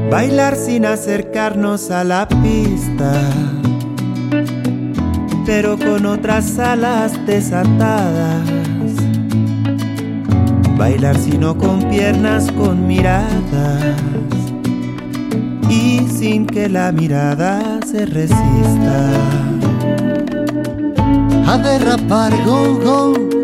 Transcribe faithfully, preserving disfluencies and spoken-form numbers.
Bailar sin acercarnos a la pista, pero con otras alas desatadas. Bailar sino con piernas, con miradas, y sin que la mirada se resista. A derrapar, go, go,